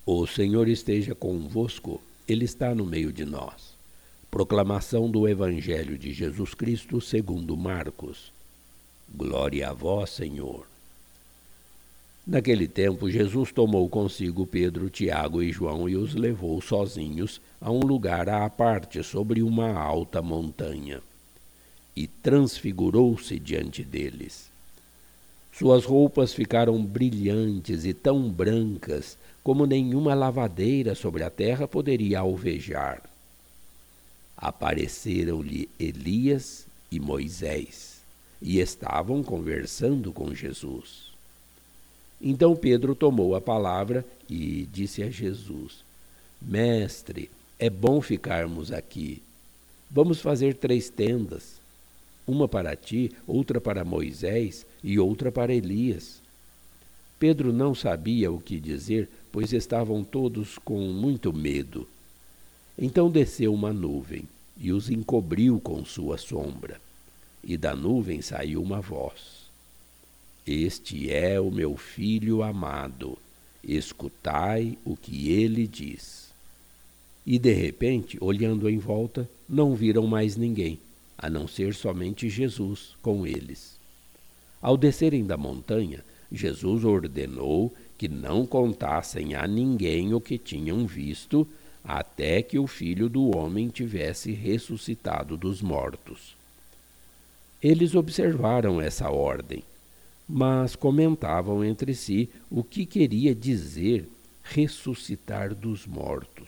O Senhor esteja convosco, Ele está no meio de nós. Proclamação do Evangelho de Jesus Cristo segundo Marcos. Glória a vós, Senhor. Naquele tempo, Jesus tomou consigo Pedro, Tiago e João e os levou sozinhos a um lugar à parte sobre uma alta montanha. E transfigurou-se diante deles. Suas roupas ficaram brilhantes e tão brancas como nenhuma lavadeira sobre a terra poderia alvejar. Apareceram-lhe Elias e Moisés, e estavam conversando com Jesus. Então Pedro tomou a palavra e disse a Jesus: Mestre, é bom ficarmos aqui. Vamos fazer 3 tendas, uma para ti, outra para Moisés e outra para Elias. Pedro não sabia o que dizer, pois estavam todos com muito medo. Então desceu uma nuvem e os encobriu com sua sombra. E da nuvem saiu uma voz: Este é o meu filho amado, escutai o que ele diz. E de repente, olhando em volta, não viram mais ninguém, a não ser somente Jesus com eles. Ao descerem da montanha, Jesus ordenou que não contassem a ninguém o que tinham visto, até que o Filho do Homem tivesse ressuscitado dos mortos. Eles observaram essa ordem, mas comentavam entre si o que queria dizer ressuscitar dos mortos.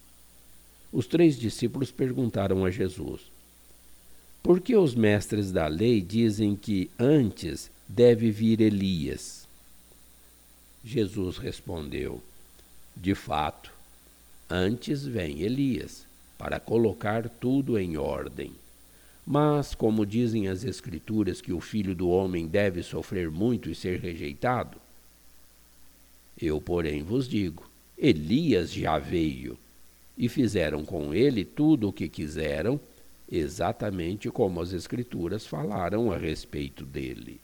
Os 3 discípulos perguntaram a Jesus: Por que os mestres da lei dizem que antes deve vir Elias? Jesus respondeu: De fato, antes vem Elias, para colocar tudo em ordem. Mas, como dizem as Escrituras que o Filho do Homem deve sofrer muito e ser rejeitado, eu, porém, vos digo, Elias já veio, e fizeram com ele tudo o que quiseram, exatamente como as Escrituras falaram a respeito dele.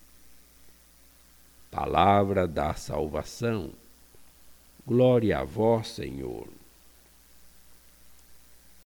Palavra da salvação. Glória a vós, Senhor.